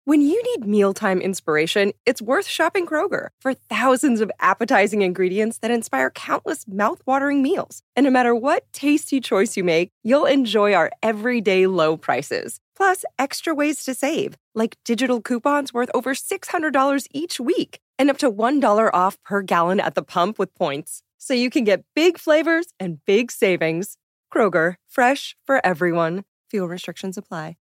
When you need mealtime inspiration, it's worth shopping Kroger for thousands of appetizing ingredients that inspire countless mouth-watering meals. And no matter what tasty choice you make, you'll enjoy our everyday low prices. Plus, extra ways to save, like digital coupons worth over $600 each week and up to $1 off per gallon at the pump with points. So you can get big flavors and big savings. Kroger, fresh for everyone. Fuel restrictions apply.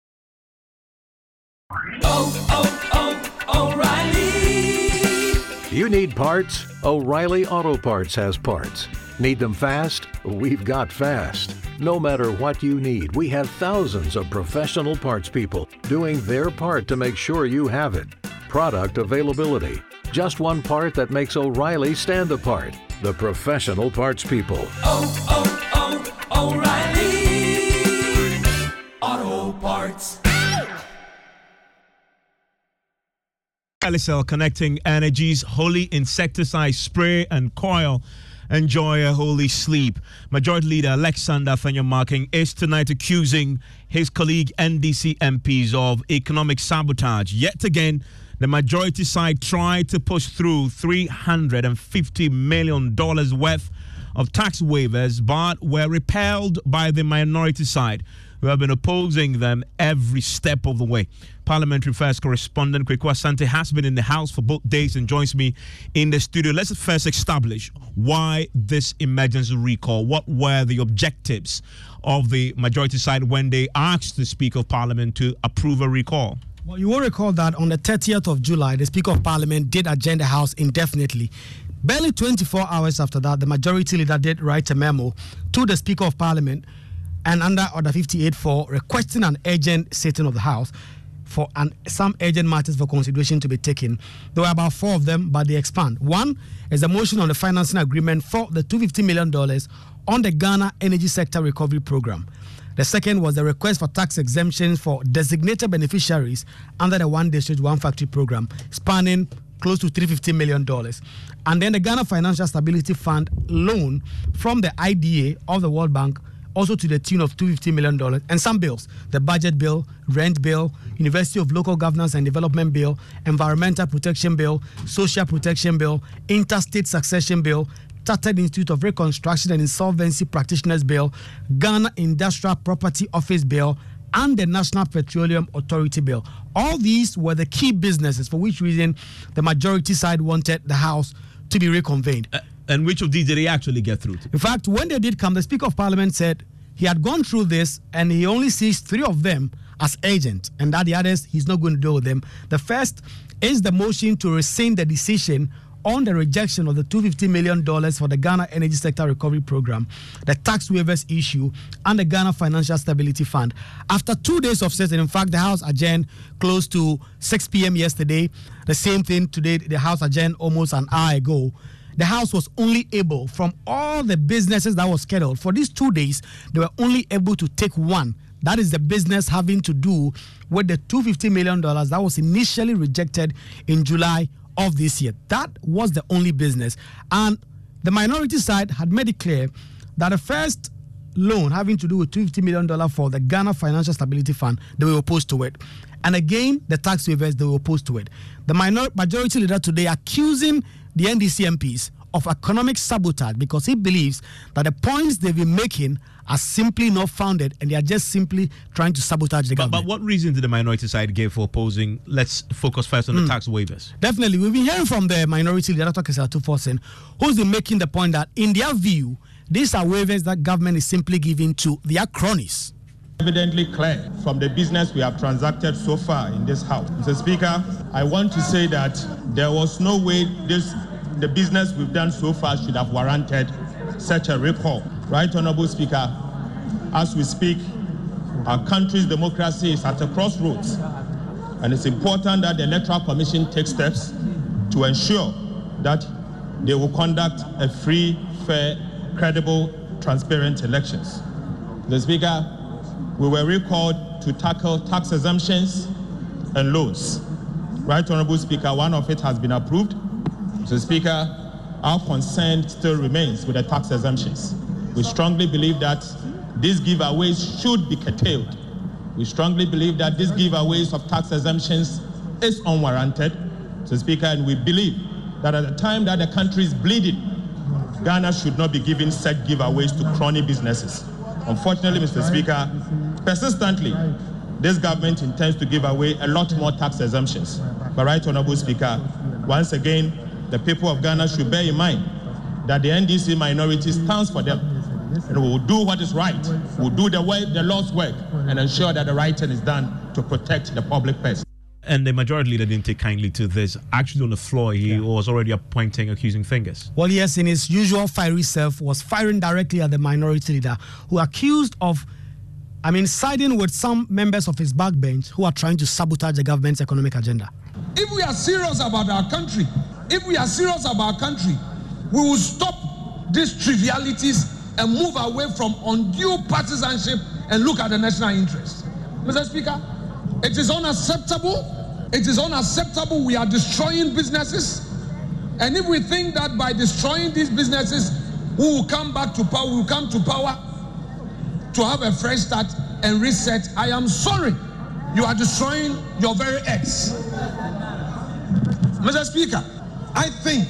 O'Reilly. You need parts? O'Reilly Auto Parts has parts. Need them fast? We've got fast. No matter what you need, we have thousands of professional parts people doing their part to make sure you have it. Product availability. Just one part that makes O'Reilly stand apart. The professional parts people. O'Reilly Auto Parts. Alicel Connecting Energies Holy Insecticide Spray and Coil. Enjoy a holy sleep. Majority Leader Alexander Afenyo-Markin is tonight accusing his colleague NDC MPs of economic sabotage. Yet again, the majority side tried to push through $350 million worth of tax waivers, but were repelled by the minority side, who have been opposing them every step of the way. Parliamentary Affairs correspondent Kweku Asante has been in the House for both days and joins me in the studio. Let's first establish why this emergency recall. What were the objectives of the majority side when they asked the Speaker of Parliament to approve a recall? Well, you will recall that on the 30th of July, the Speaker of Parliament did adjourn the House indefinitely. Barely 24 hours after that, the Majority Leader did write a memo to the Speaker of Parliament and under Order 58.4 requesting an urgent sitting of the House for some urgent matters for consideration to be taken. There were about 4 of them, but they expand. One is a motion on the financing agreement for the $250 million on the Ghana Energy Sector Recovery Program. The second was the request for tax exemptions for designated beneficiaries under the One District, One Factory program, spanning close to $350 million. And then the Ghana Financial Stability Fund loan from the IDA of the World Bank, also to the tune of $250 million, and some bills, the budget bill, rent bill, University of Local Governance and Development bill, environmental protection bill, social protection bill, interstate succession bill, Chartered Institute of Reconstruction and Insolvency Practitioners bill, Ghana Industrial Property Office bill, and the National Petroleum Authority bill. All these were the key businesses for which reason the majority side wanted the House to be reconvened. And which of these did he actually get through to? In fact, when they did come, the Speaker of Parliament said he had gone through this and he only sees 3 of them as urgent, and that the others he's not going to deal with them. The first is the motion to rescind the decision on the rejection of the $250 million for the Ghana Energy Sector Recovery Program, the tax waivers issue, and the Ghana Financial Stability Fund. After 2 days of session, in fact, the House adjourned close to 6 p.m. yesterday. The same thing today, the House adjourned almost an hour ago. The House was only able, from all the businesses that was scheduled, for these 2 days, they were only able to take one. That is the business having to do with the $250 million that was initially rejected in July of this year. That was the only business. And the minority side had made it clear that the first loan having to do with $250 million for the Ghana Financial Stability Fund, they were opposed to it. And again, the tax waivers, they were opposed to it. The majority leader today accusing the NDC MPs of economic sabotage because he believes that the points they've been making are simply not founded and they are just simply trying to sabotage the government. But what reason did the minority side give for opposing? Let's focus first on the tax waivers. Definitely. We've been hearing from the minority leader, Dr. Kesatu Forsen, who's been making the point that in their view, these are waivers that government is simply giving to their cronies. Evidently clear from the business we have transacted so far in this House. Mr. Speaker, I want to say that there was no way the business we've done so far should have warranted such a recall. Right, Honorable Speaker, as we speak, our country's democracy is at a crossroads, and it's important that the Electoral Commission takes steps to ensure that they will conduct a free, fair, credible, transparent elections. Mr. Speaker, we were recalled to tackle tax exemptions and loans. Right, Honorable Speaker, one of it has been approved. Mr. Speaker, our concern still remains with the tax exemptions. We strongly believe that these giveaways should be curtailed. We strongly believe that these giveaways of tax exemptions is unwarranted, Mr. Speaker, and we believe that at the time that the country is bleeding, Ghana should not be giving such giveaways to crony businesses. Unfortunately, Mr. Speaker, persistently, this government intends to give away a lot more tax exemptions. But Right Honourable Speaker, once again, the people of Ghana should bear in mind that the NDC minority stands for them. And we will do what is right. We will do the law's work and ensure that the right thing is done to protect the public purse. And the majority leader didn't take kindly to this. Actually, on the floor, he was already pointing accusing fingers. Well, yes, in his usual fiery self, was firing directly at the minority leader, who accused of, siding with some members of his backbench who are trying to sabotage the government's economic agenda. If we are serious about our country, we will stop these trivialities and move away from undue partisanship and look at the national interest. Mr. Speaker, it is unacceptable. It is unacceptable. We are destroying businesses. And if we think that by destroying these businesses, we will come back to power, we will come to power to have a fresh start and reset, I am sorry. You are destroying your very eggs. Mr. Speaker, I think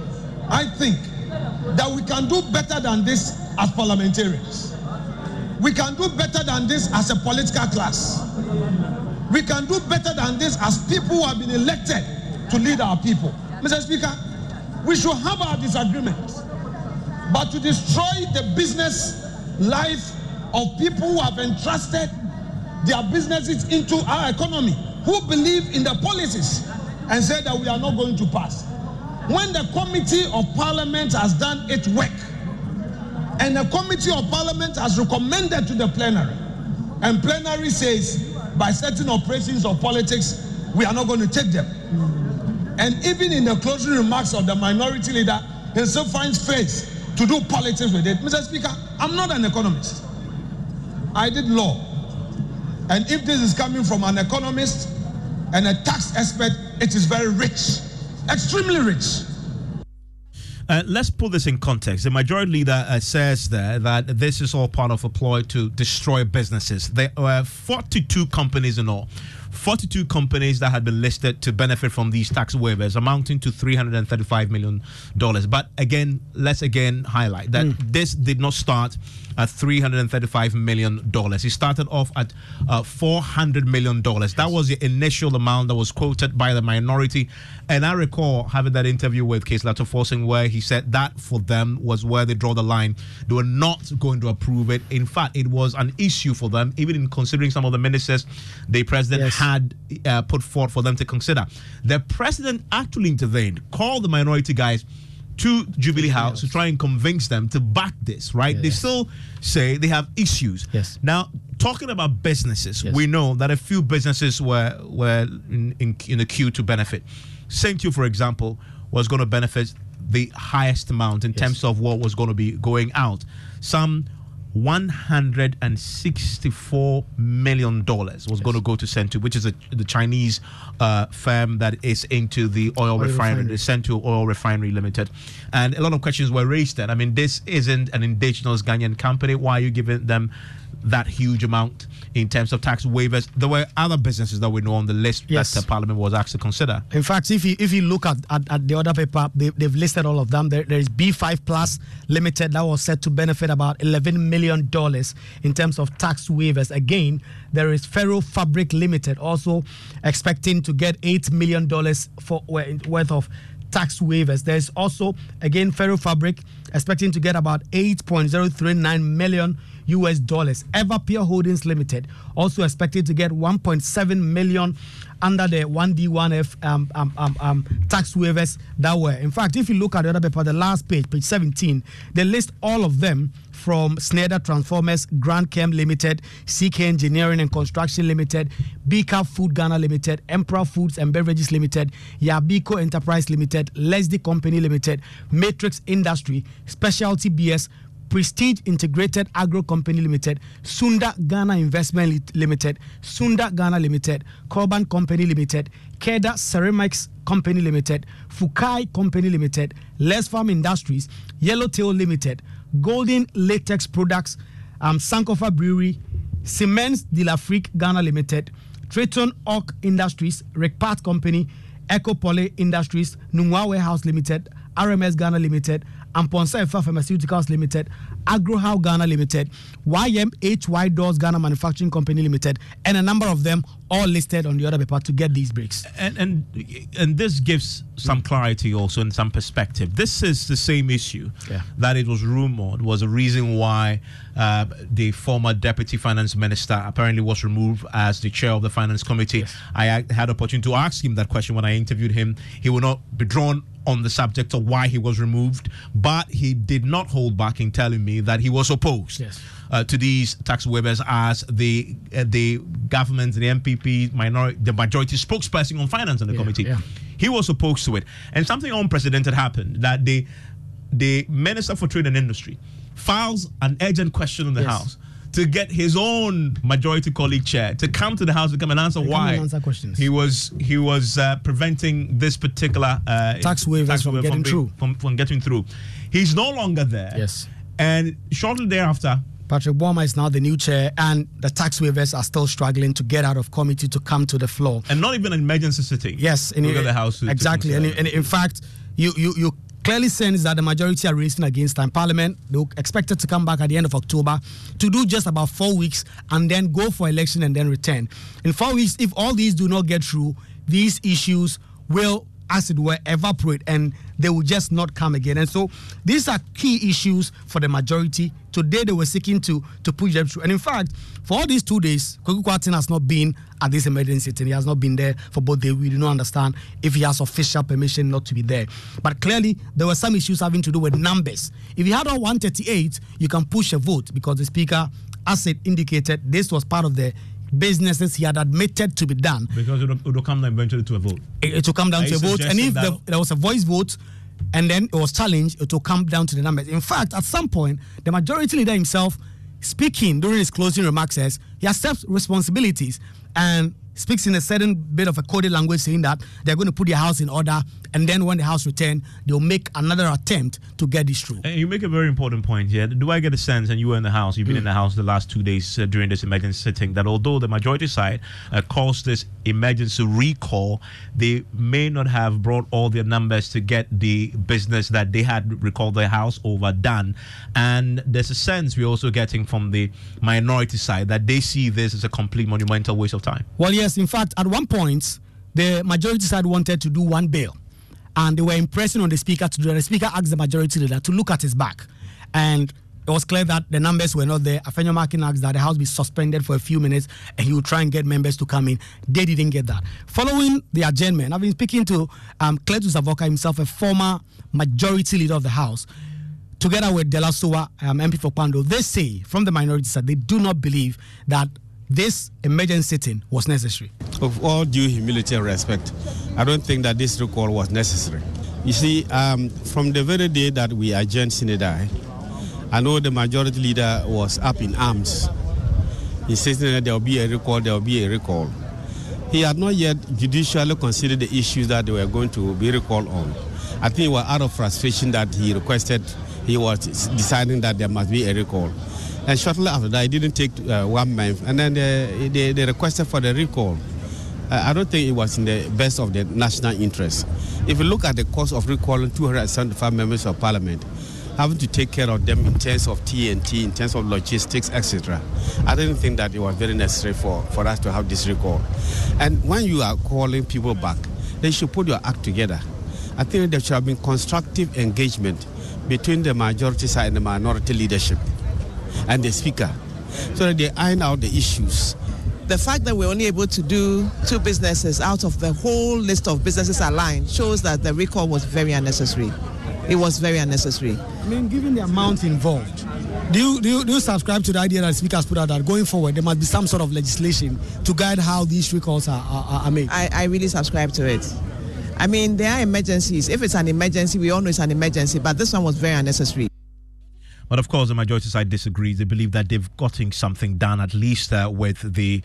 that we can do better than this as parliamentarians. We can do better than this as a political class. We can do better than this as people who have been elected to lead our people. Mr. Speaker, we should have our disagreements, but to destroy the business life of people who have entrusted their businesses into our economy, who believe in the policies and say that we are not going to pass. When the Committee of Parliament has done its work and the Committee of Parliament has recommended to the plenary, and plenary says by certain operations of politics we are not going to take them, and even in the closing remarks of the minority leader, he still finds face to do politics with it. Mr. Speaker, I'm not an economist. I did law. And if this is coming from an economist and a tax expert, it is very rich, extremely rich. Let's put this in context. The majority leader says there that this is all part of a ploy to destroy businesses. There were 42 companies in all. 42 companies that had been listed to benefit from these tax waivers, amounting to $335 million. But again, let's highlight that this did not start at $335 million. It started off at $400 million. That was the initial amount that was quoted by the minority. And I recall having that interview with Case Lato Forcing, where he said that for them was where they draw the line. They were not going to approve it. In fact, it was an issue for them, even in considering some of the ministers the president had put forth for them to consider. The president actually intervened, called the minority guys to Jubilee House to try and convince them to back this, right? They still say they have issues. Now, talking about businesses, we know that a few businesses were in the queue to benefit. St. Hugh, for example, was going to benefit the highest amount in terms of what was going to be going out. Some $164 million was going to go to Centu, which is the Chinese firm that is into the oil refinery, the Centu Oil Refinery Limited. And a lot of questions were raised then. I mean, this isn't an indigenous Ghanaian company. Why are you giving them that huge amount in terms of tax waivers? There were other businesses that we know on the list that the Parliament was asked to consider. In fact, if you look at the other paper, they've listed all of them. There is B5 Plus Limited that was set to benefit about $11 million in terms of tax waivers. Again, there is Ferro Fabric Limited also expecting to get $8 million worth of tax waivers. There's also, again, Ferro Fabric expecting to get about $8.039 million. Everpure Holdings Limited also expected to get $1.7 million under the 1D1F tax waivers that were. In fact, if you look at the other paper, the last page 17, they list all of them from Schneider Transformers, Grand Chem Limited, CK Engineering and Construction Limited, Bika Food Ghana Limited, Emperor Foods and Beverages Limited, Yabiko Enterprise Limited, Leslie Company Limited, Matrix Industry, Specialty BS, Prestige Integrated Agro Company Limited, Sunda Ghana Investment Limited, Sunda Ghana Limited, Corban Company Limited, Keda Ceramics Company Limited, Fukai Company Limited, Les Farm Industries, Yellowtail Limited, Golden Latex Products, Sankofa Brewery, Cements de l'Afrique Ghana Limited, Triton Oak Industries, Rickpart Company, Eco Poly Industries, Nungwa Warehouse Limited, RMS Ghana Limited, Amponsa Efa Pharmaceuticals Limited, Agrohow Ghana Limited, YMHY Doors Ghana Manufacturing Company Limited, and a number of them all listed on the other paper to get these bricks. And this gives some clarity also and some perspective. This is the same issue that it was rumored was a reason why the former Deputy Finance Minister apparently was removed as the chair of the Finance Committee. Yes. I had the opportunity to ask him that question when I interviewed him. He would not be drawn on the subject of why he was removed, but he did not hold back in telling me that he was opposed to these tax waivers as the government, the MPP, the majority spokesperson on finance in the committee. Yeah. He was opposed to it. And something unprecedented happened, that the Minister for Trade and Industry files an urgent question in the House to get his own majority colleague chair to come to the House to come and answer why he was preventing this particular tax waivers from getting through. He's no longer there. Yes. And shortly thereafter, Patrick Boma is now the new chair, and the tax waivers are still struggling to get out of committee to come to the floor. And not even an emergency sitting. Yes, in the House. Exactly. And in fact, you clearly sense that the majority are racing against time. Parliament, they expected to come back at the end of October to do just about 4 weeks and then go for election and then return. In 4 weeks, if all these do not get through, these issues will, as it were, evaporate and they will just not come again. And so these are key issues for the majority. Today they were seeking to push them through. And in fact, for all these 2 days, Kwaku Kwarteng has not been at this emergency sitting. He has not been there for both days. We do not understand if he has official permission not to be there. But clearly, there were some issues having to do with numbers. If you had all 138, you can push a vote because the Speaker, as it indicated, this was part of the businesses he had admitted to be done. Because it will come down eventually to a vote. It will come down to a vote. And if there was a voice vote and then it was challenged, it will come down to the numbers. In fact, at some point, the majority leader himself, speaking during his closing remarks, says he accepts responsibilities and speaks in a certain bit of a coded language, saying that they're going to put their house in order, and then when the house returns, they'll make another attempt to get this through. And you make a very important point here. Do I get a sense, and you were in the House, you've been in the House the last 2 days during this emergency sitting, that although the majority side calls this emergency recall, they may not have brought all their numbers to get the business that they had recalled their house over done. And there's a sense we're also getting from the minority side that they see this as a complete monumental waste of time. Well, yes, in fact, at one point, the majority side wanted to do one bill, and they were impressing on the Speaker to do that. The Speaker asked the majority leader to look at his back, and it was clear that the numbers were not there. Afenyo Markin asked that the House be suspended for a few minutes and he would try and get members to come in. They didn't get that. Following the adjournment, I've been speaking to Cletus Avoka himself, a former majority leader of the House, together with Dela Sowa, MP for Pando. They say, from the minority side, they do not believe that this emergency sitting was necessary. Of all due humility and respect, I don't think that this recall was necessary. You see, from the very day that we adjourned Sinidai, I know the majority leader was up in arms, insisting that there will be a recall, there will be a recall. He had not yet judicially considered the issues that they were going to be recalled on. I think it was out of frustration that he was deciding that there must be a recall. And shortly after that, it didn't take 1 month, and then they requested for the recall. I don't think it was in the best of the national interest. If you look at the cost of recalling 275 members of parliament, having to take care of them in terms of TNT, in terms of logistics, etc., I didn't think that it was very necessary for us to have this recall. And when you are calling people back, they should put your act together. I think there should have been constructive engagement between the majority side and the minority leadership and the Speaker, so that they iron out the issues. The fact that we're only able to do 2 businesses out of the whole list of businesses aligned shows that the recall was very unnecessary. It was very unnecessary. I mean, given the amount involved, do you subscribe to the idea that the Speaker has put out that going forward there must be some sort of legislation to guide how these recalls are made? I really subscribe to it. I mean, there are emergencies. If it's an emergency, we all know it's an emergency, but this one was very unnecessary. But of course, the majority side disagrees. They believe that they've gotten something done, at least with the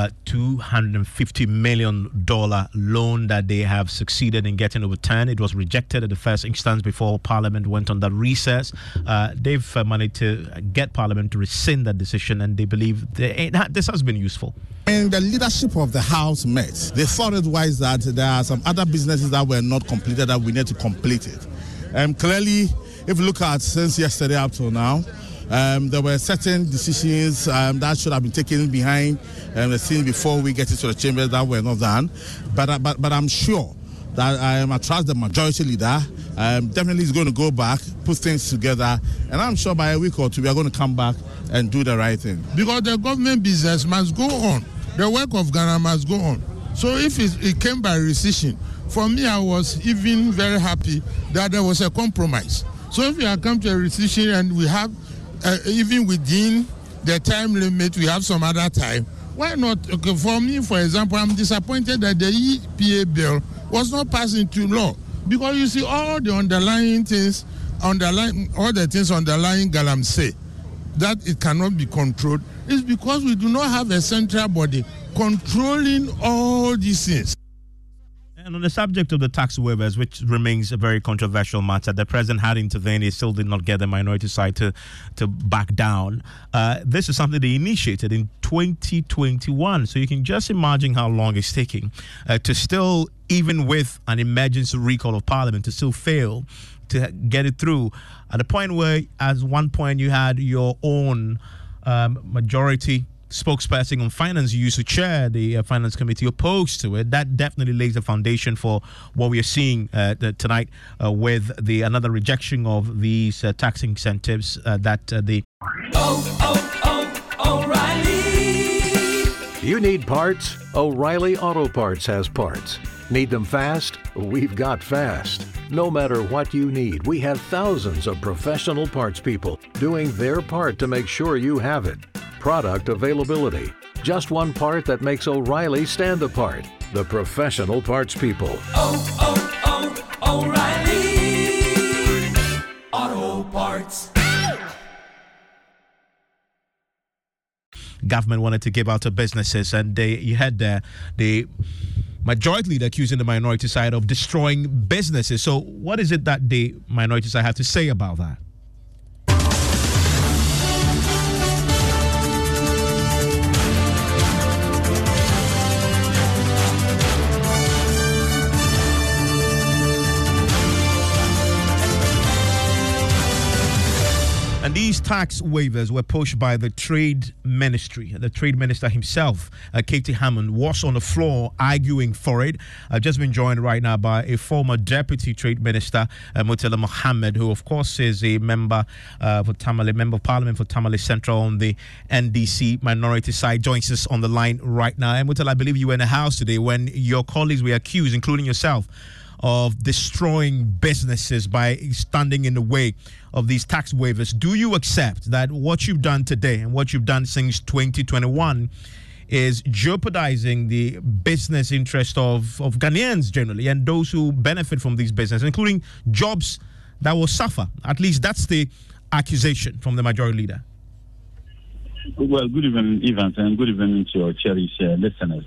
$250 million loan that they have succeeded in getting overturned. It was rejected at the first instance before Parliament went on that recess. They've managed to get Parliament to rescind that decision, and they believe this has been useful. And the leadership of the House met. They thought it wise that there are some other businesses that were not completed that we need to complete it. Clearly, if you look at since yesterday up till now, there were certain decisions that should have been taken behind the scenes before we get into the chambers that were not done. But I'm sure that I trust the majority leader definitely is going to go back, put things together, and I'm sure by a week or two we are going to come back and do the right thing. Because the government business must go on. The work of Ghana must go on. So if it came by rescission, for me, I was even very happy that there was a compromise. So if we have come to a rescission and we have, even within the time limit, we have some other time, why not? Okay, for me, for example, I'm disappointed that the EPA bill was not passed into law. Because you see, all the underlying things underlying Galamsey, that it cannot be controlled, is because we do not have a central body controlling all these things. And on the subject of the tax waivers, which remains a very controversial matter, the president had intervened. He still did not get the minority side to back down. This is something they initiated in 2021. So you can just imagine how long it's taking to still, even with an emergency recall of Parliament, to still fail to get it through. At the point where, at one point, you had your own majority spokesperson on finance, you used to chair the finance committee, opposed to it. That definitely lays the foundation for what we are seeing tonight with another rejection of these tax incentives that the O'Reilly. You need parts? O'Reilly Auto Parts has parts. Need them fast? We've got fast. No matter what you need, we have thousands of professional parts people doing their part to make sure you have it. Product availability. Just one part that makes O'Reilly stand apart. The professional parts people. O'Reilly Auto Parts. Government wanted to give out to businesses, and you had the majority leader accusing the minority side of destroying businesses. So what is it that the minority side have to say about that? And these tax waivers were pushed by the Trade Ministry. The Trade Minister himself, Katie Hammond, was on the floor arguing for it. I've just been joined right now by a former Deputy Trade Minister, Murtala Mohammed, who of course is a member Member of Parliament for Tamale Central on the NDC minority side, joins us on the line right now. And Murtala, I believe you were in the House today when your colleagues were accused, including yourself, of destroying businesses by standing in the way of these tax waivers. Do you accept that what you've done today and what you've done since 2021 is jeopardizing the business interest of Ghanaians generally and those who benefit from these businesses, including jobs that will suffer? At least that's the accusation from the majority leader. Well, good evening, Evans, and good evening to your cherished listeners.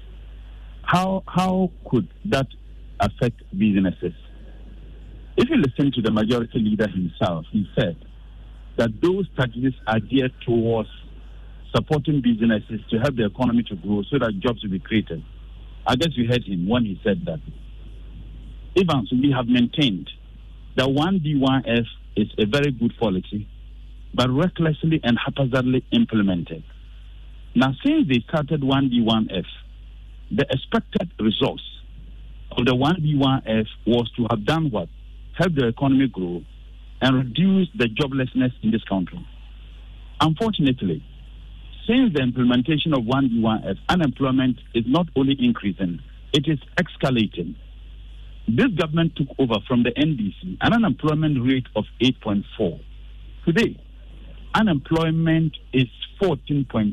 How could that affect businesses? If you listen to the majority leader himself, he said that those taxes are geared towards supporting businesses to help the economy to grow so that jobs will be created. I guess you heard him when he said that. Evans, we have maintained that 1B1F is a very good policy, but recklessly and haphazardly implemented. Now, since they started 1B1F, the expected results of the 1B1F was to have done what? Help the economy grow and reduce the joblessness in this country. Unfortunately, since the implementation of 1B1F, unemployment is not only increasing, it is escalating. This government took over from the NDC an unemployment rate of 8.4. Today, unemployment is 14.7.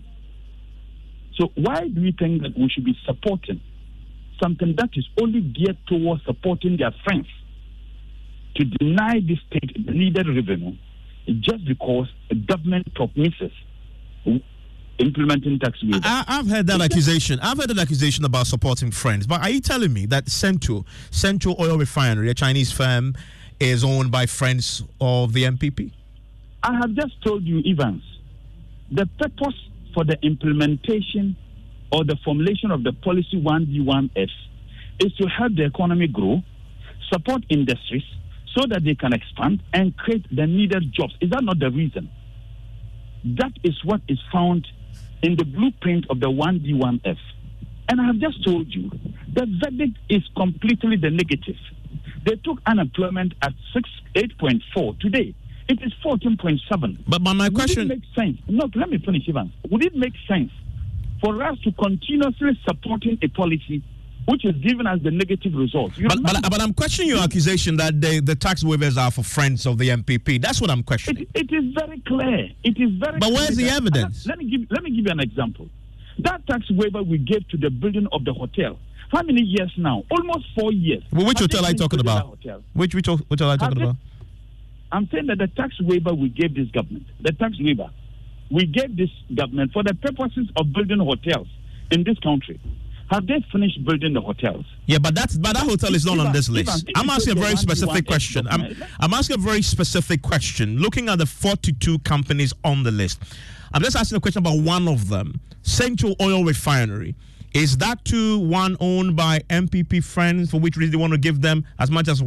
So why do we think that we should be supporting something that is only geared towards supporting their friends, to deny the state the needed revenue just because the government promises implementing tax waiver. I've heard that accusation. I've heard that accusation about supporting friends. But are you telling me that Central Oil Refinery, a Chinese firm, is owned by friends of the MPP? I have just told you, Evans, the purpose for the implementation or the formulation of the policy 1D1F is to help the economy grow, support industries so that they can expand and create the needed jobs. Is that not the reason? That is what is found in the blueprint of the 1D1F. And I have just told you, the verdict is completely the negative. They took unemployment at 8.4 today. It is 14.7. But my question... Would it make sense? No, let me finish, Ivan. Would it make sense for us to continuously supporting a policy which is giving us the negative results? But I'm questioning your accusation that the tax waivers are for friends of the MPP. That's what I'm questioning. It is very clear. It is very. But where's the evidence? Let me give you an example. That tax waiver we gave to the building of the hotel. How many years now? Almost 4 years. Well, which hotel are you talking about? Which hotel are you talking about? I'm saying that the tax waiver we gave this government, the tax waiver we gave this government for the purposes of building hotels in this country. Have they finished building the hotels? Yeah, but that hotel is not on this list. I'm asking a very specific question. I'm asking a very specific question. Looking at the 42 companies on the list, I'm just asking a question about one of them, Central Oil Refinery. Is that one owned by MPP friends, for which reason they want to give them as much as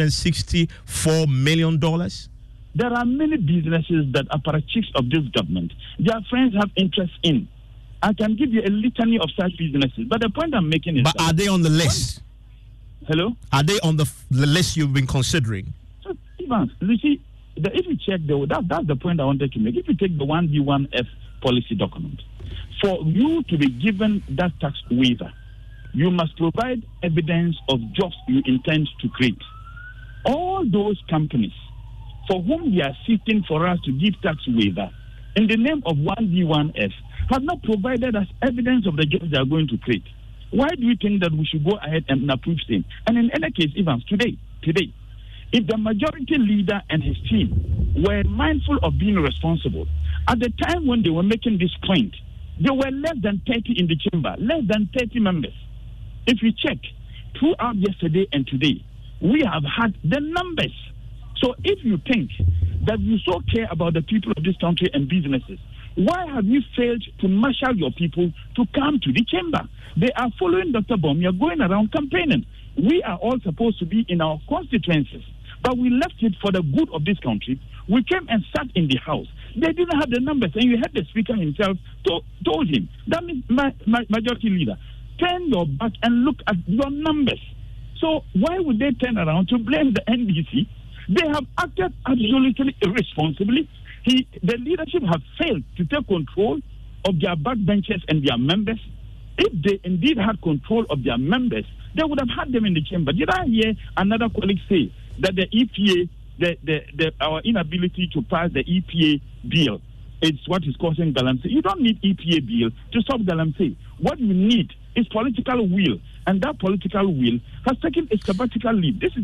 $164 million? There are many businesses that are parachutes of this government. Their friends have interest in. I can give you a litany of such businesses, but the point I'm making is... But are they on the list? Hello? Are they on the list you've been considering? So, Ivan, you see, if you check, that's the point I wanted to make. If you take the 1D1F policy document, for you to be given that tax waiver, you must provide evidence of jobs you intend to create. All those companies for whom we are seeking for us to give tax waiver in the name of 1D1F have not provided us evidence of the jobs they are going to create. Why do you think that we should go ahead and approve them? And in any case, Evans, today, if the majority leader and his team were mindful of being responsible, at the time when they were making this point, there were less than 30 in the chamber, less than 30 members. If you check, throughout yesterday and today, we have had the numbers. So if you think that you so care about the people of this country and businesses, why have you failed to marshal your people to come to the chamber? They are following Dr. Bawumia, going around campaigning. We are all supposed to be in our constituencies, but we left it for the good of this country. We came and sat in the house. They didn't have the numbers, and you heard the speaker himself told him. That means, majority leader, turn your back and look at your numbers. So why would they turn around to blame the NDC? They have acted absolutely irresponsibly. The leadership have failed to take control of their backbenchers and their members. If they indeed had control of their members, they would have had them in the chamber. Did I hear another colleague say that the EPA, our inability to pass the EPA bill is what is causing galamsey? You don't need EPA bill to stop galamsey. What you need is political will, and that political will has taken a sabbatical leave. This is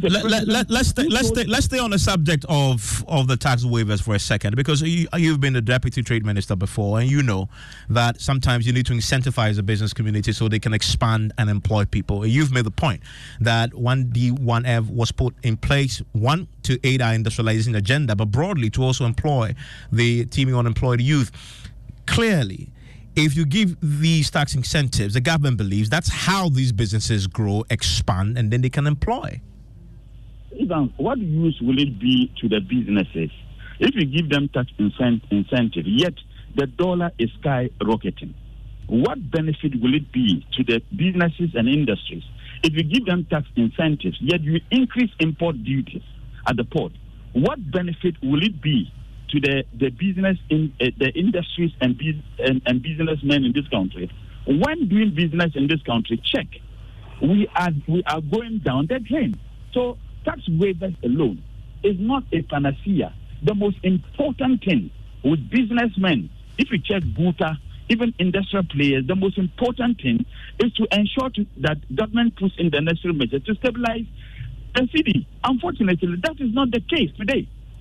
let's stay on the subject of the tax waivers for a second, because you've been the deputy trade minister before, and you know that sometimes you need to incentivize the business community so they can expand and employ people. You've made the point that 1D1F was put in place, one, to aid our industrialization agenda, but broadly to also employ the teeming unemployed youth. Clearly, if you give these tax incentives, the government believes that's how these businesses grow, expand, and then they can employ. Ivan, what use will it be to the businesses if you give them tax incentive, yet the dollar is skyrocketing? What benefit will it be to the businesses and industries if you give them tax incentives, yet you increase import duties at the port? What benefit will it be to the business in the industries and businessmen in this country? When doing business in this country, check, we are going down the drain. So tax waivers alone is not a panacea. The most important thing with businessmen, if you check Buta, even industrial players, the most important thing is to ensure that government puts in the necessary measures to stabilize the city. Unfortunately, that is not the case today.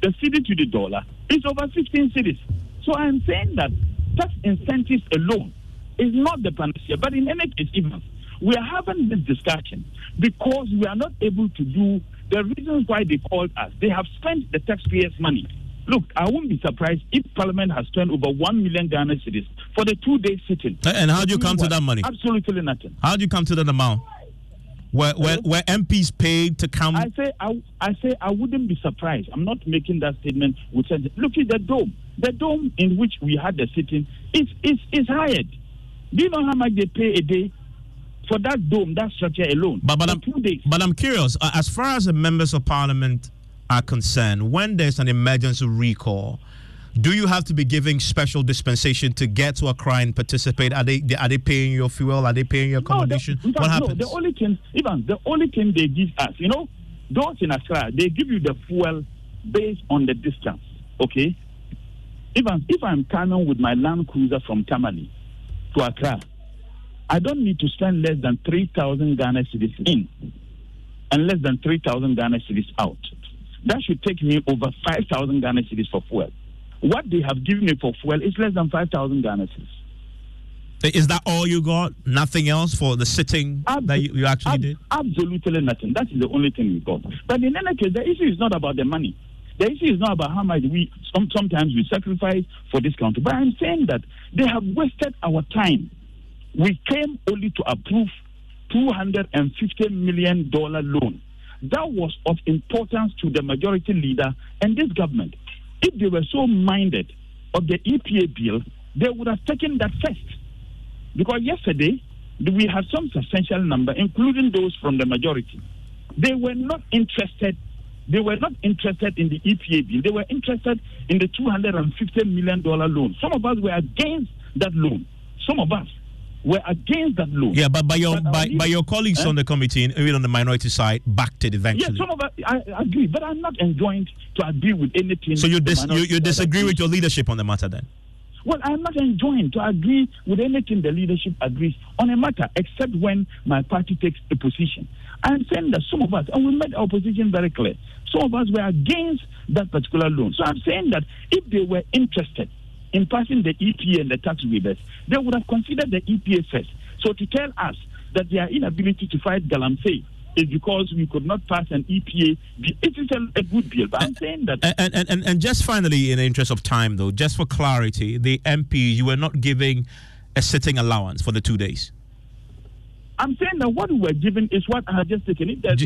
the cedi to the dollar is over 15 cedis. So I'm saying that tax incentives alone is not the panacea. But in any case, even we are having this discussion because we are not able to do the reasons why they called us. They have spent the taxpayers' money. Look, I won't be surprised if Parliament has spent over 1 million Ghana cedis for the 2-day sitting. And how do you come to that money? Absolutely nothing. How do you come to that amount? Where MPs paid to come? I say I wouldn't be surprised. I'm not making that statement with sense. Look at the dome. The dome in which we had the sitting is hired. Do you know how much they pay a day for that dome, that structure alone? But I'm curious. As far as the members of Parliament are concerned, when there's an emergency recall, do you have to be giving special dispensation to get to Accra and participate? Are they paying your fuel? Are they paying your accommodation? What happens? No, the only thing they give us, those in Accra, they give you the fuel based on the distance. Okay? Even if I'm coming with my Land Cruiser from Tamale to Accra, I don't need to spend less than 3,000 Ghana cedis in and less than 3,000 Ghana cedis out. That should take me over 5,000 Ghana cedis for fuel. What they have given me for fuel is less than 5,000 Ghana cedis. Is that all you got? Nothing else for the sitting that you actually did? Absolutely nothing. That is the only thing we got. But in any case, the issue is not about the money. The issue is not about how much sometimes we sacrifice for this country. But I'm saying that they have wasted our time. We came only to approve $250 million loan. That was of importance to the majority leader and this government. If they were so minded of the EPA bill, they would have taken that first. Because yesterday, we had some substantial number, including those from the majority. They were not interested. They were not interested in the EPA bill. They were interested in the $250 million loan. Some of us were against that loan. Some of us were against that loan. Yeah, but by your colleagues on the committee, even on the minority side, backed it eventually. Yes, some of us, I agree, but I'm not enjoined to agree with anything. So you disagree with your leadership on the matter then? Well, I'm not enjoined to agree with anything the leadership agrees on a matter, except when my party takes a position. I'm saying that some of us, and we made our position very clear, some of us were against that particular loan. So I'm saying that if they were interested in passing the EPA and the tax waivers, they would have considered the EPA first. So to tell us that their inability to fight Galamsey is because we could not pass an EPA bill. It is a good bill, but I'm saying that... And just finally, in the interest of time, though, just for clarity, the MPs, you were not giving a sitting allowance for the 2 days? I'm saying that what we were given is what I had just taken.